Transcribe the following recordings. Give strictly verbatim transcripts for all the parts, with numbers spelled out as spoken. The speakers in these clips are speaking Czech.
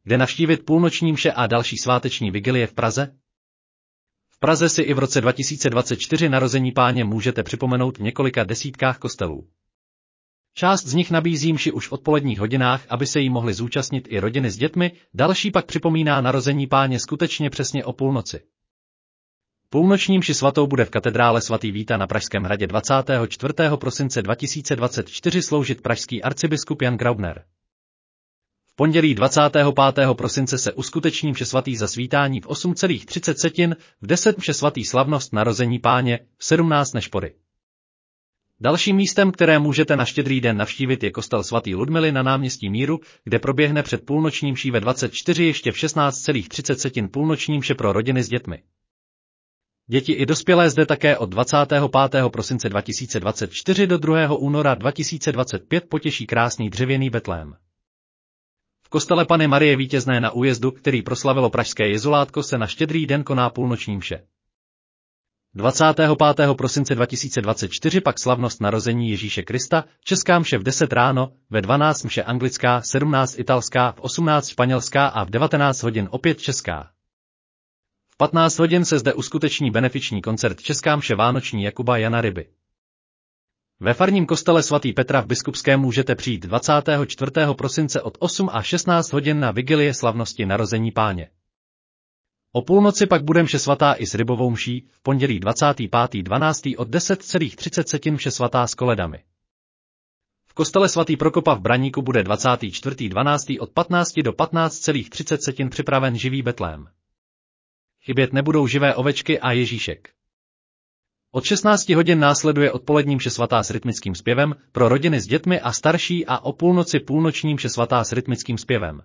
Kde navštívit půlnoční mše a další sváteční vigilie v Praze? V Praze si i v roce dva tisíce dvacet čtyři narození Páně můžete připomenout v několika desítkách kostelů. Část z nich nabízí mši už v odpoledních hodinách, aby se jí mohly zúčastnit i rodiny s dětmi, další pak připomíná narození Páně skutečně přesně o půlnoci. Půlnoční mši svatou bude v katedrále svatý Víta na Pražském hradě dvacátého čtvrtého prosince dva tisíce dvacet čtyři sloužit pražský arcibiskup Jan Graubner. V pondělí dvacátého pátého prosince se uskuteční mše svatý zasvítání v osm třicet, v deset mše svatý slavnost narození Páně, v sedmnáct nešpory. Dalším místem, které můžete na Štědrý den navštívit, je kostel svatý Ludmily na náměstí Míru, kde proběhne před půlnoční mší ve dvacet čtyři ještě v šestnáct třicet půlnoční mše pro rodiny s dětmi. Děti i dospělé zde také od dvacátého pátého prosince dva tisíce dvacet čtyři do druhého února dva tisíce dvacet pět potěší krásný dřevěný betlém. V kostele Panny Marie Vítězné na Újezdu, který proslavilo pražské jezulátko, se na Štědrý den koná půlnoční mše. dvacátého pátého prosince dva tisíce dvacet čtyři pak slavnost narození Ježíše Krista, česká mše v deset ráno, ve dvanáct mše anglická, sedmnáct italská, v osmnáct španělská a v devatenáct hodin opět česká. V patnáct hodin se zde uskuteční benefiční koncert česká mše vánoční Jakuba Jana Ryby. Ve farním kostele svatý Petra v Biskupském můžete přijít dvacátého čtvrtého prosince od osm a šestnáct hodin na vigilie slavnosti narození Páně. O půlnoci pak bude mše svatá i s rybovou mší, v pondělí dvacátého pátého dvanáctého od deset třicet mše svatá s koledami. V kostele svatý Prokopa v Braníku bude dvacátého čtvrtého dvanáctého od patnácti do patnácti třicet připraven živý betlém. Chybět nebudou živé ovečky a Ježíšek. Od šestnácti hodin následuje odpolední mše svatá s rytmickým zpěvem pro rodiny s dětmi a starší a o půlnoci půlnoční mše svatá s rytmickým zpěvem.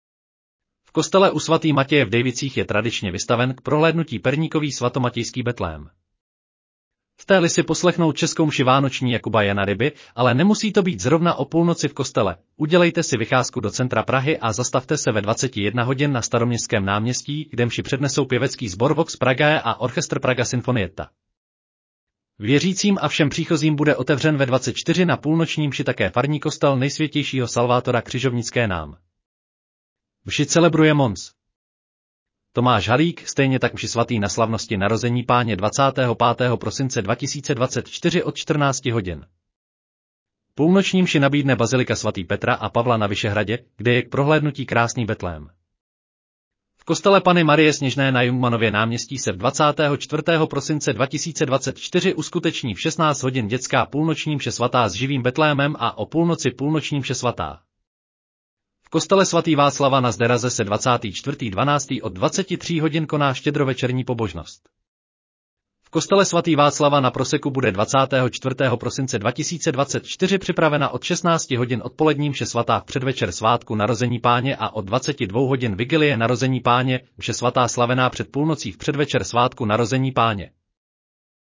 V kostele u svatý Matěje v Dejvicích je tradičně vystaven k prohlédnutí perníkový svatomatějský betlém. Chcete-li si poslechnout českou mši vánoční Jakuba Jana Ryby, ale nemusí to být zrovna o půlnoci v kostele, udělejte si vycházku do centra Prahy a zastavte se ve dvacet jedna hodin na Staroměstském náměstí, kde mši přednesou pěvecký sbor Vox Pragae a orchestr Praga Sinfonietta. Věřícím a všem příchozím bude otevřen ve dvacet čtyři na půlnoční mši také farní kostel Nejsvětějšího Salvátora Křižovnické nám. Mši celebruje Mons Tomáš Halík, stejně tak mši svatý na slavnosti narození Páně dvacátého pátého prosince dva tisíce dvacet čtyři od čtrnácti hodin. Půlnoční mši nabídne bazilika svatý Petra a Pavla na Vyšehradě, kde je k prohlédnutí krásný betlém. V kostele Panny Marie Sněžné na Jungmanově náměstí se v dvacátého čtvrtého prosince dva tisíce dvacet čtyři uskuteční v šestnáct hodin dětská půlnoční mše svatá s živým betlémem a o půlnoci půlnoční mše svatá. V kostele svatý Václava na Zderaze se dvacátého čtvrtého dvanáctého od dvaceti tří hodin koná štědrovečerní pobožnost. V kostele svatý Václava na Proseku bude dvacátého čtvrtého prosince dva tisíce dvacet čtyři připravena od šestnácti hodin odpolední mše svatá v předvečer svátku narození Páně a od dvaceti dvou hodin vigilie narození Páně, mše svatá slavená před půlnocí v předvečer svátku narození Páně.